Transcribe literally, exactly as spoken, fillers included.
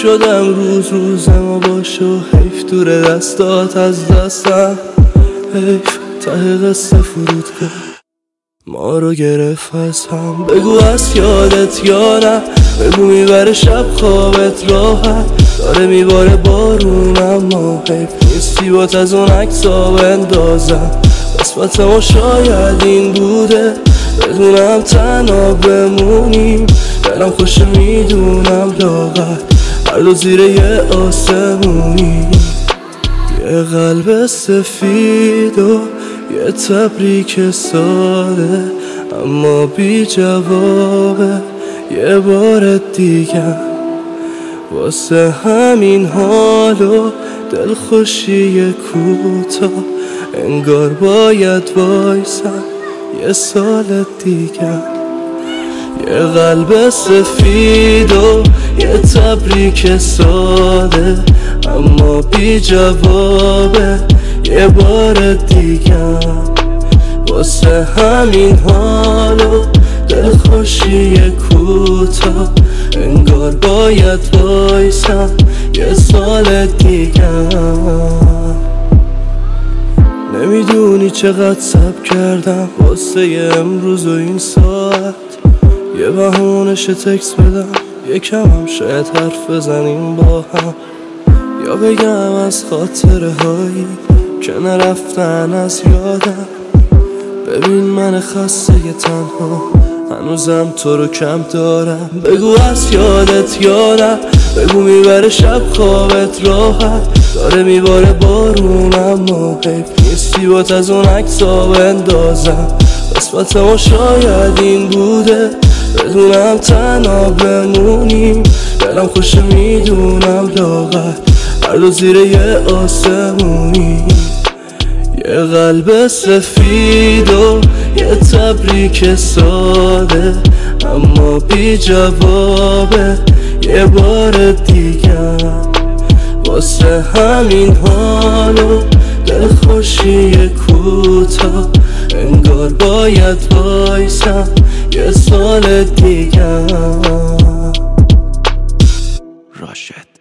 شدم روز روزم باشه و حیف دور دستات از دستم، حیف ته قصه فرود که ما رو گرفت از هم. بگو از یادت یا نه، بگو میبره شب خوابت راحت، داره میباره بارون اما حیف نیستی بات از اون عکسا بندازم. قسمت ما شاید این بوده، بدونم تنها بمونیم، دلم خوشه میدونم لاغر هر دو زیر یه آسمونی. یه قلب سفید و یه تبریک ساده اما بی جوابه یه بار دیگه، واسه همین حال و دلخوشی کوتاه انگار باید وایسم یه سال دیگه. یه قلب سفید و یه تبریک ساده اما بی جوابه یه بار دیگه، واسه همین حال و دلخوشی کوتاه انگار باید وایسم یه سال دیگه. نمیدونی چقدر صبر کردم واسه امروز و این ساعت، یه بهونش تکس بدم یکم هم شاید حرف بزنیم با هم، یا بگم از خاطره هایی که نرفتن از یادم. ببین من خسته تنها هنوزم تو رو کم دارم. بگو از یادت یا نه، بگو میبره شب خوابت راحت، داره میباره بارون اما حیف نیستی بات از اون عکسا بندازم. قسمت ما شاید این بوده، بدونم تنها بمونیم، دلم خوشه میدونم لاغر هر دو زیر یه آسمونی. یه قلب سفید و یه تبریک ساده اما بی جوابه یه بار دیگه، واسه همین حال و دلخوشی کوتاه انگار باید وایسم یه سال دیگه. راشد